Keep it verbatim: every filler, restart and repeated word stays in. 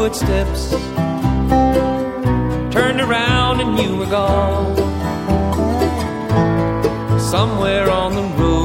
footsteps. Turned around and you were gone. Somewhere on the road